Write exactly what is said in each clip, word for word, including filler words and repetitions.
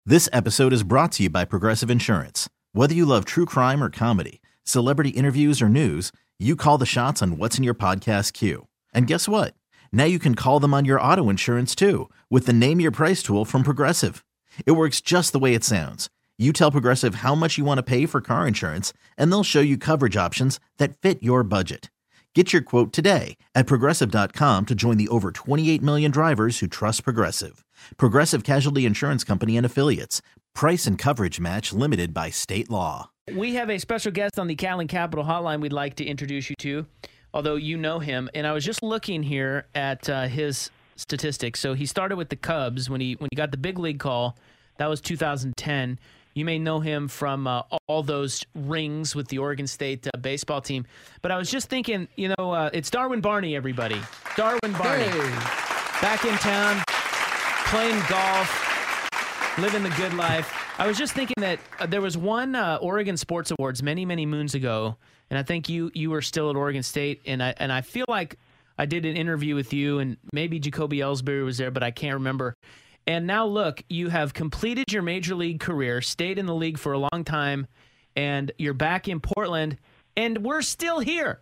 This episode is brought to you by Progressive Insurance. Whether you love true crime or comedy, celebrity interviews or news, you call the shots on what's in your podcast queue. And guess what? Now you can call them on your auto insurance too with the Name Your Price tool from Progressive. It works just the way it sounds. You tell Progressive how much you want to pay for car insurance, and they'll show you coverage options that fit your budget. Get your quote today at Progressive dot com to join the over twenty-eight million drivers who trust Progressive. Progressive Casualty Insurance Company and Affiliates. Price and coverage match limited by state law. We have a special guest on the Callan Capital Hotline we'd like to introduce you to, although you know him. And I was just looking here at uh, his statistics. So he started with the Cubs when he when he got the big league call. That was two thousand ten. You may know him from uh, all those rings with the Oregon State uh, baseball team. But I was just thinking, you know, uh, it's Darwin Barney, everybody. Darwin Barney. Hey. Back in town, playing golf, living the good life. I was just thinking that uh, there was one uh, Oregon Sports Awards many, many moons ago, and I think you you were still at Oregon State, and I and I feel like I did an interview with you, and maybe Jacoby Ellsbury was there, but I can't remember. And now look, you have completed your major league career, stayed in the league for a long time, and you're back in Portland, and we're still here.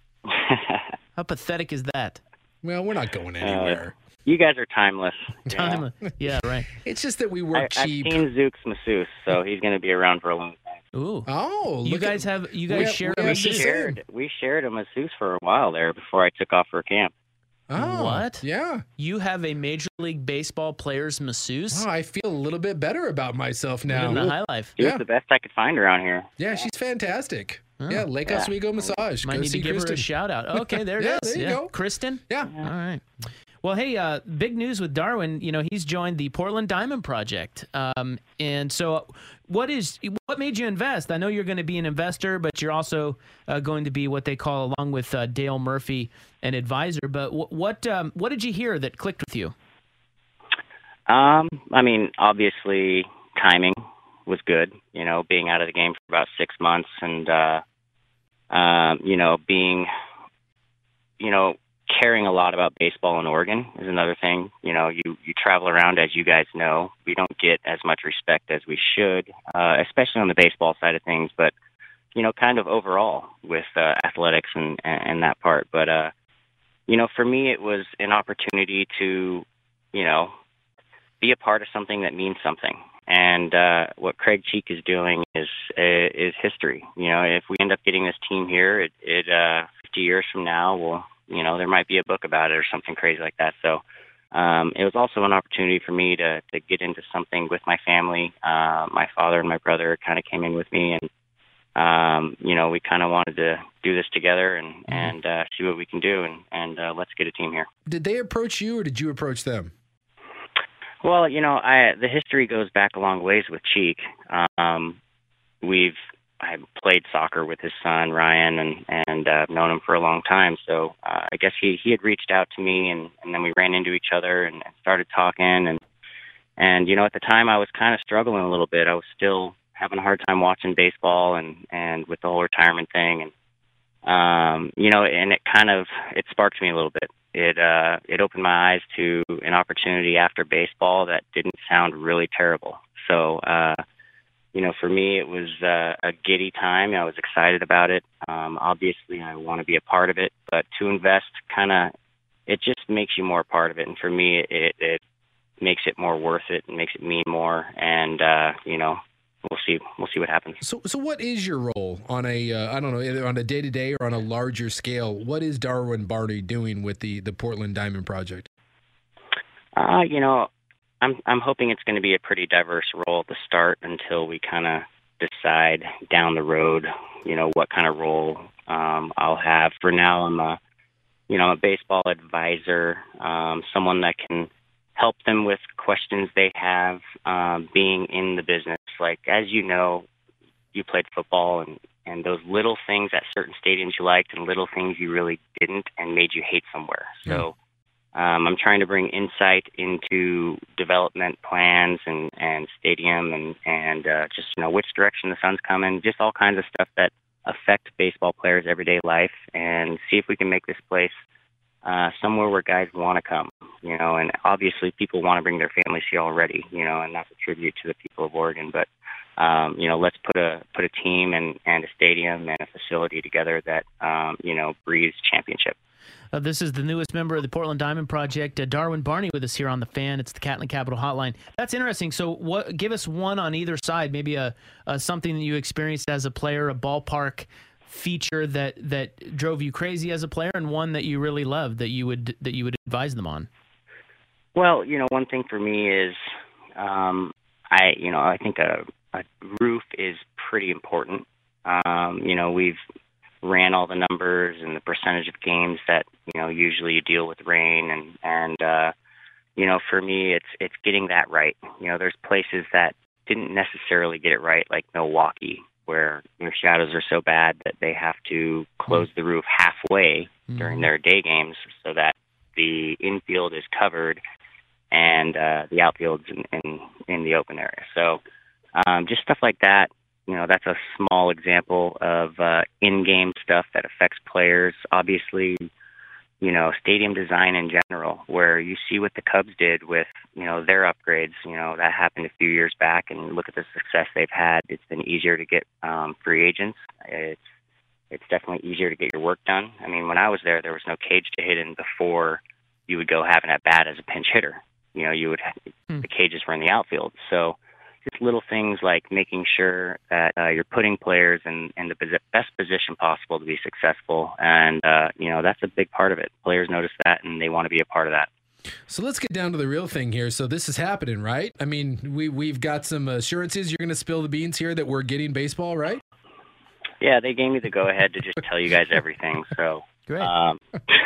How pathetic is that? Well, we're not going anywhere. Uh, you guys are timeless. Timeless. Yeah, right. It's just that we work I, cheap. I've seen Zooks Masseuse, so he's going to be around for a long time. Ooh. Oh, You look guys at, have you guys we- share we a We have the masseuse? same. shared, we shared a masseuse for a while there before I took off for camp. Oh, What? Yeah. You have a Major League Baseball player's masseuse? Oh, I feel a little bit better about myself Living the now. high life. She Yeah. was the best I could find around here. Yeah, she's fantastic. Oh. Yeah, Lake Yeah. Oswego Massage. Might Go need see to give Kristen. her a shout out. Okay, there it Yeah, is. there you go. Kristen? Yeah. All right. Well, hey, uh, big news with Darwin. You know, he's joined the Portland Diamond Project. Um, and so what is what made you invest? I know you're going to be an investor, but you're also uh, going to be what they call, along with uh, Dale Murphy, an advisor. But w- what um, what did you hear that clicked with you? Um, I mean, obviously, timing was good. You know, being out of the game for about six months, and uh, um, you know, being, you know, caring a lot about baseball in Oregon is another thing. You know, you you travel around, as you guys know, we don't get as much respect as we should, uh, especially on the baseball side of things. But you know, kind of overall with uh, athletics and, and and that part. But uh, you know, for me, it was an opportunity to, you know, be a part of something that means something. And uh, what Craig Cheek is doing is uh, is history. You know, if we end up getting this team here, it, it uh, fifty years from now, we'll, you know, there might be a book about it or something crazy like that. So um, it was also an opportunity for me to, to get into something with my family. Uh, my father and my brother kind of came in with me, and um, you know, we kind of wanted to do this together and Mm-hmm. and uh, see what we can do, and and uh, let's get a team here. Did they approach you or did you approach them? Well, you know, I the history goes back a long ways with Cheek. Um, we've I played soccer with his son Ryan, and and uh, known him for a long time. So uh, I guess he he had reached out to me, and, and then we ran into each other and, and started talking. And and you know, at the time I was kind of struggling a little bit. I was still having a hard time watching baseball, and and with the whole retirement thing, and um, you know, and it kind of it sparked me a little bit. It uh, it opened my eyes to an opportunity after baseball that didn't sound really terrible. So, uh, you know, for me, it was uh, a giddy time. I was excited about it. Um, obviously, I want to be a part of it, but to invest, kind of, it just makes you more a part of it. And for me, it, it makes it more worth it and makes it mean more. And uh, you know, we'll see. We'll see what happens. So, so what is your role on a, uh, I don't know, either on a day-to-day or on a larger scale? What is Darwin Barney doing with the, the Portland Diamond Project? Uh, you know, I'm I'm hoping it's going to be a pretty diverse role at the start until we kind of decide down the road, you know, what kind of role um, I'll have. For now, I'm a, you know, a baseball advisor, um, someone that can help them with questions they have, um, being in the business. Like, as you know, you played football, and, and those little things at certain stadiums you liked and little things you really didn't and made you hate somewhere. So um, I'm trying to bring insight into development plans and, and stadium and, and uh, just, you know, which direction the sun's coming, just all kinds of stuff that affect baseball players' everyday life, and see if we can make this place uh, somewhere where guys want to come, you know, and obviously people want to bring their families here already, you know, and that's a tribute to the people of Oregon. But, um, you know, let's put a put a team and, and a stadium and a facility together that, um, you know, breathes championship. Uh, this is the newest member of the Portland Diamond Project, uh, Darwin Barney, with us here on The Fan. It's the Catlin Capital Hotline. That's interesting. So what? Give us one on either side, maybe a, a something that you experienced as a player, a ballpark feature that, that drove you crazy as a player, and one that you really loved that you would that you would advise them on. Well, you know, one thing for me is, um, I you know, I think a, a roof is pretty important. Um, you know, we've ran all the numbers and the percentage of games that, you know, usually you deal with rain, and and uh you know, for me it's it's getting that right. You know, there's places that didn't necessarily get it right, like Milwaukee, where your shadows are so bad that they have to close the roof halfway mm-hmm. during their day games so that the infield is covered and uh the outfield's in in, in the open area. So um just stuff like that. You know, that's a small example of uh, in-game stuff that affects players. Obviously, you know, stadium design in general, where you see what the Cubs did with, you know, their upgrades. You know, that happened a few years back, and look at the success they've had. It's been easier to get um, free agents. It's it's definitely easier to get your work done. I mean, when I was there, there was no cage to hit in before you would go have an at-bat as a pinch hitter. You know, you would have, hmm. the cages were in the outfield. So just little things like making sure that uh, you're putting players in, in the best position possible to be successful. And, uh, you know, that's a big part of it. Players notice that, and they want to be a part of that. So let's get down to the real thing here. So this is happening, right? I mean, we, we've got some assurances you're going to spill the beans here that we're getting baseball, right? Yeah, they gave me the go-ahead to just tell you guys everything. So, great. Um,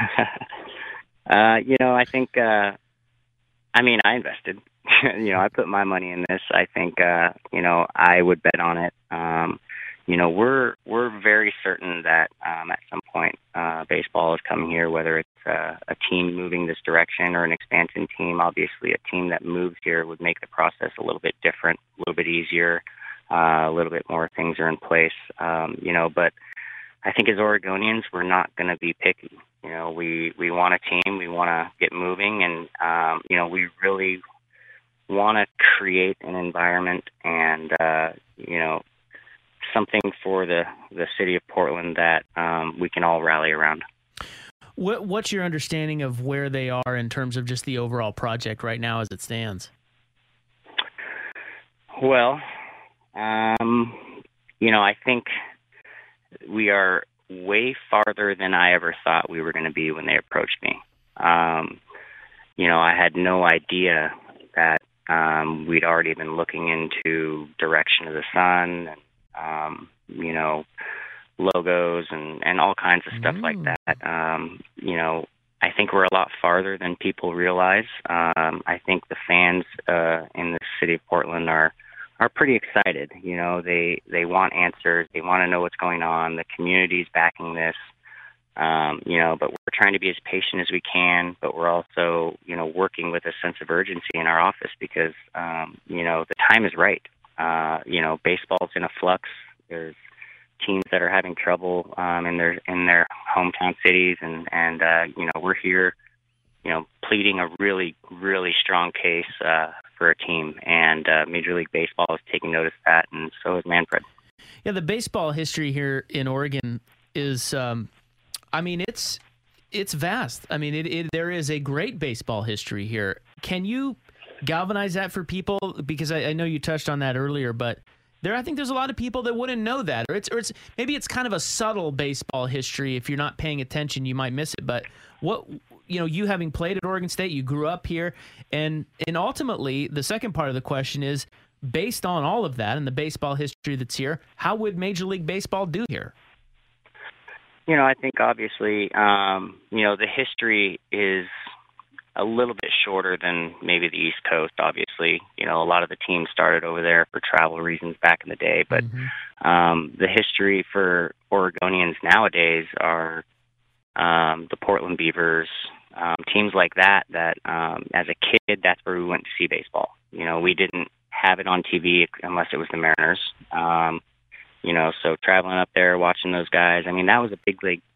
uh, you know, I think, uh, I mean, I invested. You know, I put my money in this. I think, uh, you know, I would bet on it. Um, you know, we're we're very certain that um, at some point uh, baseball is coming here, whether it's uh, a team moving this direction or an expansion team. Obviously, a team that moves here would make the process a little bit different, a little bit easier, uh, a little bit more things are in place. Um, you know, but I think as Oregonians, we're not going to be picky. You know, we, we want a team, we want to get moving, and, um, you know, we really want to create an environment and, uh, you know, something for the, the city of Portland that um, we can all rally around. What, what's your understanding of where they are in terms of just the overall project right now as it stands? Well, um, you know, I think we are way farther than I ever thought we were going to be when they approached me. Um, you know, I had no idea that um, we'd already been looking into direction of the sun, and, um, you know, logos and, and all kinds of stuff mm. like that. Um, you know, I think we're a lot farther than people realize. Um, I think the fans uh, in the city of Portland are are pretty excited. You know, they, they want answers. They want to know what's going on. The community's backing this, um, you know, but we're trying to be as patient as we can, but we're also, you know, working with a sense of urgency in our office because, um, you know, the time is right. Uh, you know, baseball's in a flux. There's teams that are having trouble um, in their in their hometown cities, and, and uh, you know, we're here, you know, pleading a really, really strong case uh, for a team, and uh, Major League Baseball is taking notice of that, and so is Manfred. Yeah, the baseball history here in Oregon is, um, I mean, it's it's vast. I mean, it, it there is a great baseball history here. Can you galvanize that for people? Because I, I know you touched on that earlier, but there, I think there's a lot of people that wouldn't know that, or it's, or it's maybe it's kind of a subtle baseball history. If you're not paying attention, you might miss it. But what, you know, you having played at Oregon State, you grew up here, and and ultimately, the second part of the question is, based on all of that and the baseball history that's here, how would Major League Baseball do here? You know, I think obviously, um, you know, the history is a little bit shorter than maybe the East Coast, obviously. You know, a lot of the teams started over there for travel reasons back in the day, but mm-hmm. um, the history for Oregonians nowadays are um, the Portland Beavers, um, teams like that, that um, as a kid, that's where we went to see baseball. You know, we didn't have it on T V unless it was the Mariners. Um, you know, so traveling up there, watching those guys, I mean, that was a big league,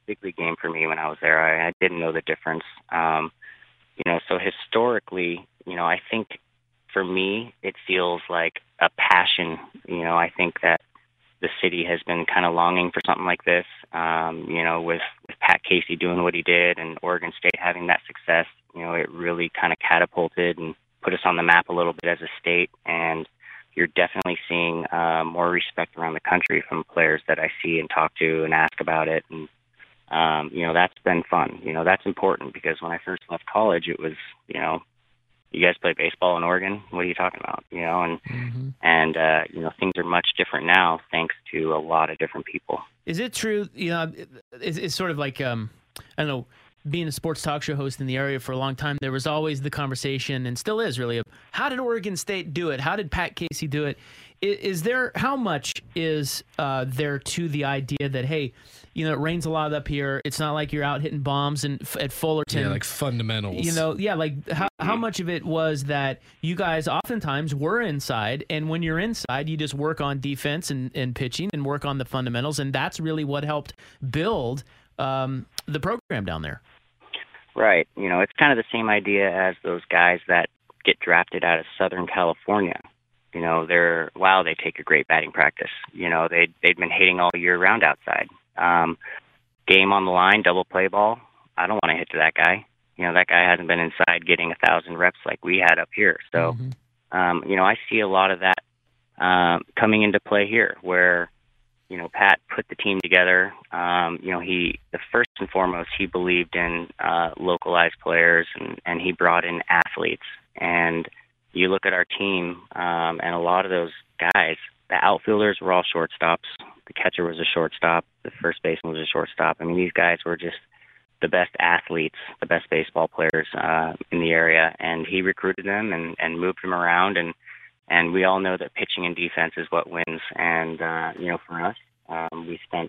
big league game for me when I was there. I, I didn't know the difference. Um, you know, so historically, you know, I think for me, it feels like a passion. You know, I think that the city has been kind of longing for something like this. Um, you know, with, with Pat Casey doing what he did and Oregon State having that success, you know, it really kind of catapulted and put us on the map a little bit as a state. And you're definitely seeing uh, more respect around the country from players that I see and talk to and ask about it. And, um, you know, that's been fun. You know, that's important because when I first left college, it was, you know, you guys play baseball in Oregon? What are you talking about? You know, and, mm-hmm. and uh, you know, things are much different now thanks to a lot of different people. Is it true, you know, it's, it's sort of like, um, I don't know, being a sports talk show host in the area for a long time, there was always the conversation, and still is really, of how did Oregon State do it? How did Pat Casey do it? Is, is there, how much is uh, there to the idea that, hey, you know, it rains a lot up here. It's not like you're out hitting bombs in, at Fullerton. Yeah, like fundamentals. You know, yeah, like how, how much of it was that you guys oftentimes were inside, and when you're inside, you just work on defense and, and pitching and work on the fundamentals, and that's really what helped build um, the program down there. Right. You know, it's kind of the same idea as those guys that get drafted out of Southern California. You know, they're, wow, they take a great batting practice. You know, they, they'd been hitting all year round outside. Um, game on the line, double play ball. I don't want to hit to that guy. You know, that guy hasn't been inside getting a thousand reps like we had up here. So, mm-hmm. um, you know, I see a lot of that um, coming into play here where, you know, Pat put the team together. Um, you know, he, the first and foremost, he believed in uh, localized players and, and he brought in athletes. And you look at our team um, and a lot of those guys, the outfielders were all shortstops. The catcher was a shortstop. The first baseman was a shortstop. I mean, these guys were just the best athletes, the best baseball players uh, in the area. And he recruited them and, and moved them around. And, and we all know that pitching and defense is what wins. And, uh, you know, for us, um, we spent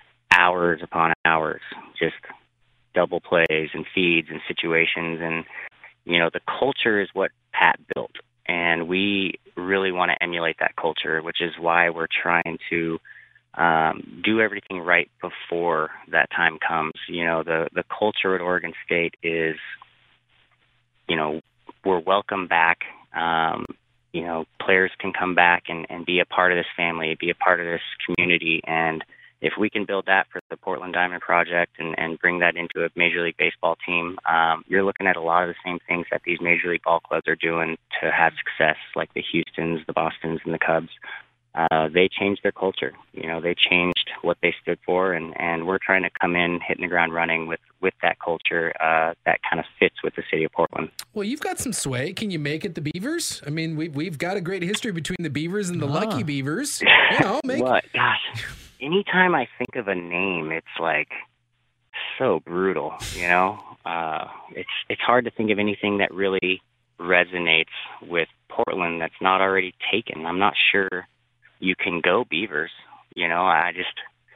hours upon hours just double plays and feeds and situations. And, you know, the culture is what Pat built. And we really want to emulate that culture, which is why we're trying to um, do everything right before that time comes. You know, the, the culture at Oregon State is, you know, we're welcome back. Um, you know, players can come back and, and be a part of this family, be a part of this community. And if we can build that for the Portland Diamond Project and, and bring that into a Major League Baseball team, um, you're looking at a lot of the same things that these Major League ball clubs are doing to have success, like the Houstons, the Bostons, and the Cubs. Uh, they changed their culture. You know, they changed what they stood for, and, and we're trying to come in, hitting the ground running with, with that culture uh, that kind of fits with the city of Portland. Well, you've got some sway. Can you make it the Beavers? I mean, we've, we've got a great history between the Beavers and the ah. Lucky Beavers. You know, make what? Gosh. Anytime I think of a name, it's like so brutal, you know? Uh, it's it's hard to think of anything that really resonates with Portland that's not already taken. I'm not sure you can go Beavers, you know? I just,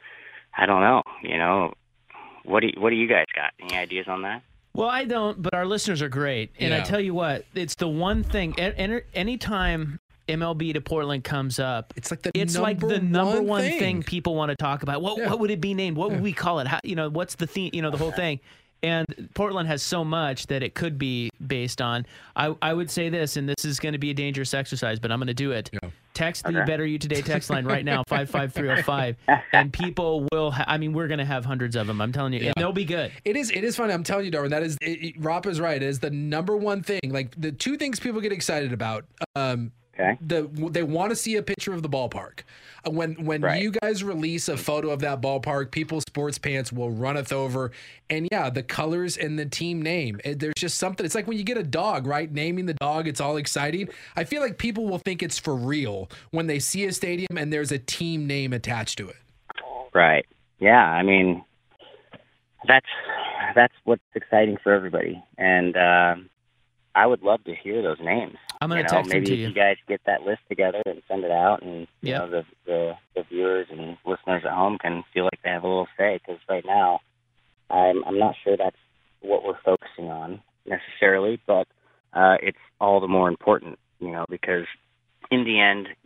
I don't know, you know? What do you, what do you guys got? Any ideas on that? Well, I don't, but our listeners are great. And yeah. I tell you what, it's the one thing, anytime M L B to Portland comes up, it's like the it's number like the number one, one thing. thing people want to talk about. What yeah. what would it be named? What yeah. would we call it? How, you know, what's the theme? You know, the whole thing. And Portland has so much that it could be based on. I I would say this, and this is going to be a dangerous exercise, but I'm going to do it. Yeah. Text the okay. Better You Today text line right now, five five three oh five, and people will. Ha- I mean, we're going to have hundreds of them. I'm telling you, yeah. and they'll be good. It is. It is funny. I'm telling you, Darwin. That is. It, it, Rop is right. It is the number one thing. Like the two things people get excited about. Um, Okay. The, they want to see a picture of the ballpark. Uh, when when right. you guys release a photo of that ballpark, people's sports pants will runneth over. And yeah, the colors and the team name. It, there's just something. It's like when you get a dog, right? Naming the dog, it's all exciting. I feel like people will think it's for real when they see a stadium and there's a team name attached to it. Right. Yeah. I mean, that's that's what's exciting for everybody. And um, I would love to hear those names. I'm going to you know, text them maybe to if you. you guys get that list together and send it out, and you yep. know the, the the viewers and listeners at home can feel like they have a little say. Because right now, I'm I'm not sure that's what we're focusing on necessarily, but uh, it's all the more important, you know, because in the end,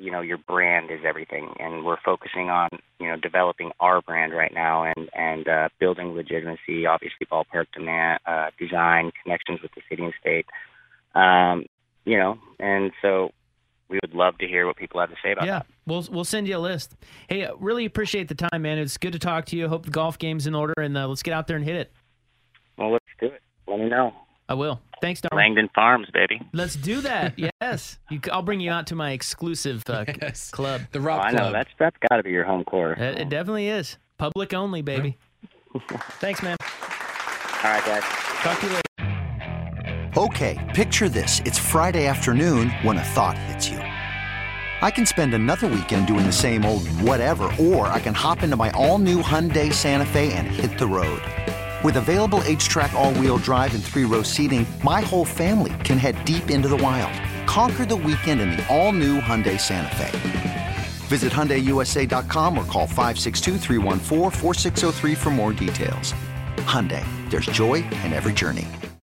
you know, your brand is everything, and we're focusing on, you know, developing our brand right now and and uh, building legitimacy. Obviously, ballpark demand, uh, design, connections with the city and state, um, you know, and so we would love to hear what people have to say about yeah, that. we'll we'll send you a list. Hey, uh, really appreciate the time, man. It's good to talk to you. Hope the golf game's in order, and uh, let's get out there and hit it. Well, let's do it. Let me know. I will. Thanks, Darwin. Langdon Farms, baby. Let's do that. Yes, you, I'll bring you out to my exclusive uh, Yes. club. The Oh, Rock I Club. know that's that's got to be your home course. It, it definitely is. Public only, baby. Thanks, man. All right, guys. Talk to you later. Okay, picture this. It's Friday afternoon when a thought hits you. I can spend another weekend doing the same old whatever, or I can hop into my all-new Hyundai Santa Fe and hit the road. With available H-Track all-wheel drive and three-row seating, my whole family can head deep into the wild. Conquer the weekend in the all-new Hyundai Santa Fe. Visit Hyundai U S A dot com or call five six two, three one four, four six zero three for more details. Hyundai, there's joy in every journey.